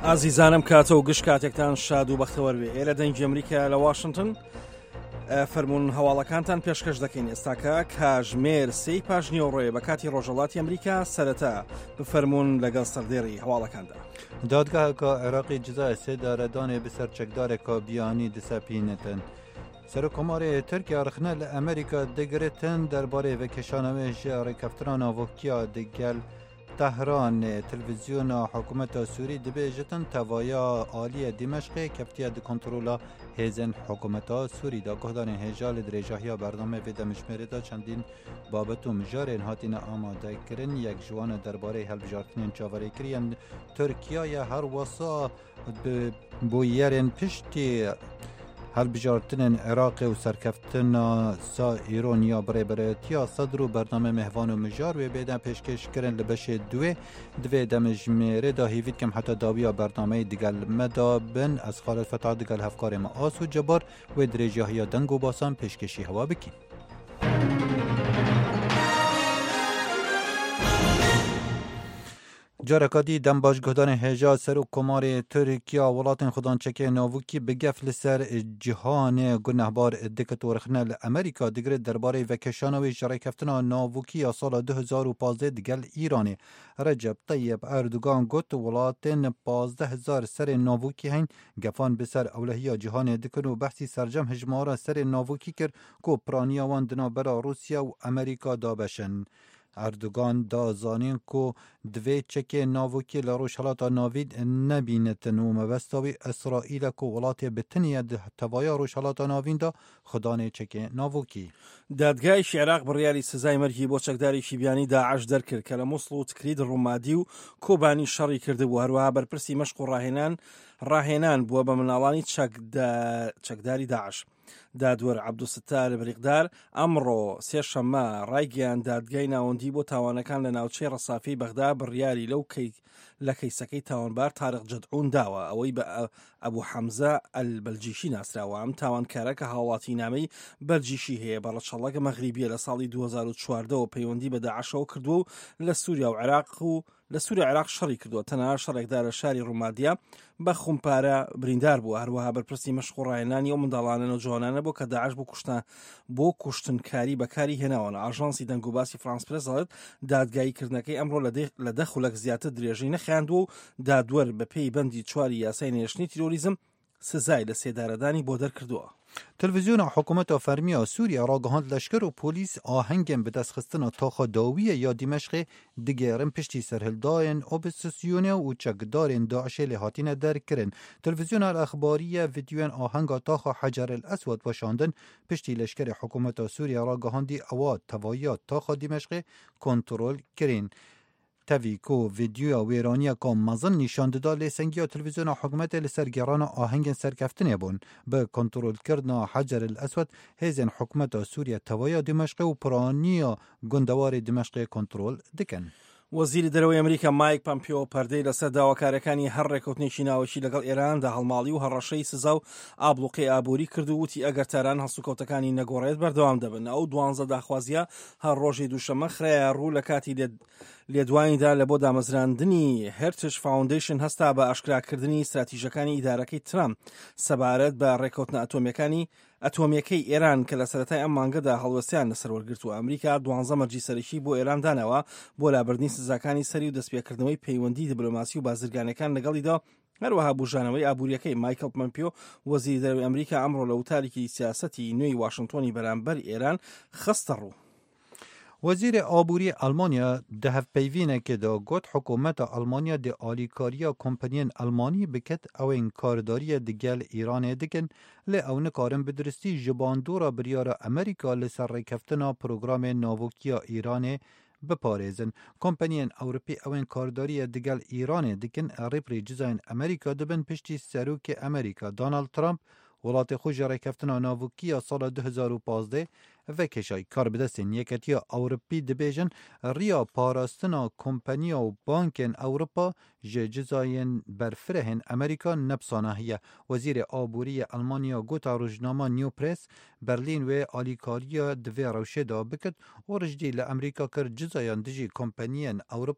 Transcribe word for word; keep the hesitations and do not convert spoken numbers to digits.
ئازیزانم کاتە و گشت کاتێکتان شاد و بەختەوەر بێ. ئێرە دەنگی ئەمریکا لە واشنگتن فەرمونون هەواڵەکانتان پێشکەش دەکەین. ئێستاکە کاژمێر سەی پاش نیوەڕۆیە بە کاتی ڕۆژهەڵاتی ئەمریکا سەرەتا بفەرمونون لەگەڵ سەردێڕی هەواڵەکاندا. دادگاهەکە عێراقی جزای سێ دارەدانێ بسەر چەکدارێکە بیانی دسەپینەتن. سەرۆکۆمارێ تورکیا رخنە لە ئەمریکا دەگرێتن دەربارەی ڤێکێشانەوێژە ڕێکەفتنا ناوۆکیە دەگەل تهران. تلویزیۆنا حکوومەتە سووری دەبێژتن تەوایە عالیە دیمەشقێ کەفتیە دی کۆنتڕۆلا هێزن حکوومەتە سووریدا گۆهدانên هێژا لە درێژاهیا بەردەمە vê demijmêrê da çendîn babet û mijarên hatine amadekirin. Yek ji wan derbarê hilbijartinên çaverêkiriyên Tirkiyeyê her wesa bûyerên piştî هەڵبژارتنên Iraqê û serkeftina sa îroniya birêberetiya Sedr û bername mehvan û mijar wê bêde pêşkêşkirin li beşê duê divê demijmêrê da hêvî dikim heta dawiya bernameyê digel me da bin. Ez Xalid Fetah digel hevkarê me as û cebar wê dirêjahiya deng û basan pêşkêşî hewa bikîn. Carekadî dembaş guhdanê hêja Serokkomarê Tirkiya welatên xudançekê navûkî bi gef li ser cîhanê gunehbar diket û rixne li Amerîka digire derbarê vekeşana wê ji rêkeftina navûkî ya sala du hezar û pazdeh digel Îranê. Recep Tayyip Erdogan got welatên pazdeh hezar serên navûkî heyn gefan bi ser ewlehiya cîhanê dikin û behsî sercem hejmara serên navûkî kir ku piraniya wan di navbera Rûsya û Amerîka dabeşin. Erdogan da zanîn ku divê çekê navûkî li Rojhilata Navî nebînetin û mebesta wî İsraîl ku welatê bi tinî di tevaya Rojhilata Navîn da xudanê çekê navûkî. دادگای عێراق بڕیاری سزای مەرگی بۆ چەکدارێکی بیانی داعش دەرکرد کە لە موسڵ و تکرید ڕوومادی و کۆبانی شەڕی کردبوو. هەروەها بەرپرسی مەشق و ڕاهێنان ڕاهێنان بووە بە مناڵانی چەکداری داعش. دادوەر عەبدولستار بریقدار ئەمڕۆ سێشەممە ڕایگەیاند دادگای ناوەندی بۆ تاوانەکان لە ناوچەی ڕەسافی بەغدا بڕیاری لەو لە کەیسەکەی تاوانبار تارق جەدعون داوە ئەوەی بە ئەبوو حەمزە ئەلبەلجیشی ناسراوە. ئەم تاوانکارە کە هاوڵاتی نامەی بەلجیشی هەیە بە ڕەچەڵەکە مەغریبیە لە ساڵی دوو هەزار و چواردەوە پەیوەندی بە داعشەوە کردووە و لە سووریا و عێراق و لە سووریا عێراق شەڕی کردووە. تەنها شەڕێکدا لە شاری ڕوومادیە بە خومپارە بریندار بووە. هەروەها بەرپرسی مەشق و ڕاهێنانی ئەو منداڵانە نەوجوانانە بۆ کە داعش بۆ کوشتن بۆ کوشتنکاری بەکاری هێناوەن. ئاژانسی دەنگ و باسی فرانس پرێس دەڵێت دادگاییکردنەکەی ئەمڕۆ لە دە خولەک زیاتر درێژەی نەخیاندووە و دادوەر بە پێی بەندی چواری یاسای نێشتنی تیرۆریزم سزای لە سێدارەدانی بۆ دەرکردووە. تلویزیۆنا حکوومەتە فەرمیە سووریا ڕاگەهاند لەشکر و پۆلیس ئاهەنگên bi destxistina taxa dawiyê ya Dîmeşqê digêrin piştî serhildayên opozîsyonê û çekdarên Daişê lê hatine derkirin. Televizyona exbariye vîdyoyên ahenga taxa Heceril Eswed weşandin piştî leşkerê hikûmeta Sûriya ragihandî ewa tevaiya taxa Dîmeşqê kontrol kirin. Tevî ku vîdyoya wêraniya ka mezin nîşan dida lêsengiya televizyona hikûmetê li ser gerana ahengên serkeftinê bûn. Bi kontrolkirina Heceril Eswed hêzên hikûmeta Sûriya tevaya Dîmeşqê û piraniya gundewarê Dîmeşqê kontrol dikin. وەزیری دەرەوەی ئەمریکا مایک پۆمپیۆ پەردەی لەسەر داواکاریەکانی هەر ڕێکەوتنێکی ناوەکی لەگەڵ ئێراندا هەڵماڵی و هەڕەشەی سزا و ئابلوقی ئابووری کرد و وتی ئەگەر تاران هەڵسوکەوتەکانی نەگۆڕێت بەردەوام دەبن. ئەو دوانزە داخوازیە هەر ڕۆژی دووشەممە خرایە ڕوو لە کاتی لێدوانیدا لە بۆ دامەزراندنی هێرتش فاوندیشن هەستا بە ئاشکراکردنی استراتیژەکانی ئیدارەکەی ترامپ سەبارەت بە ڕێکەوتنە ئەتۆمیەکانی ئەتۆمیەکەی ئێران کە لە سەرەتای ئەم مانگەدا هەڵوەستیان لەسەر وەرگرتووە. ئەمریکا دوانزە مەرجی سەرەکی بۆ ئێران دانەوە بۆ لابردنی سزاکانی سەری و دەستپێکردنەوەی پەیوەندی دیبلۆماسی و بازرگانەکان لەگەڵیدا. هەروەها بژانەوەی ئابوووریەکەی مایکل پۆمپیۆ وەزیری دەرەوەی ئەمریکا ئەمڕۆ لە وتارێکی سیاسەتی نوێی واشنگتۆنی بەرامبەر ئێران خستە ڕوو. وەزیرê ئابووری ئەلمانیا di hevpeyvînekê de got hikûmeta Almanya dê alîkariya kompaniyên Almanî biket ewên kardariye digel Îranê dikin lê ew nikarin bi diristî ji bandora biryara Amerîka li ser rêkeftina programên navûkiya Îranê biparêzin. Kompaniyên Ewropî ewên kardariye digel Îranê dikin rêpirê cizayên Amerîka dibin piştî serokê Amerîka Donald Trump welatê xwe ji rêkeftina navûkiya sala du hezar û pazdeh vekêşayî kar bi destên Yeketiya Ewropî dibêjin riya parastina kompaniya û bankên Ewropa ji cizayên berfirehên Amerîka nepsana heye. Wezîrê Abûriyê Almanya gota rojnama New Press Berlîn wê alîkariya di vê rewşê da bikit û rijdî li Amerîka kir cizayan dijî kompaniyên Ewropa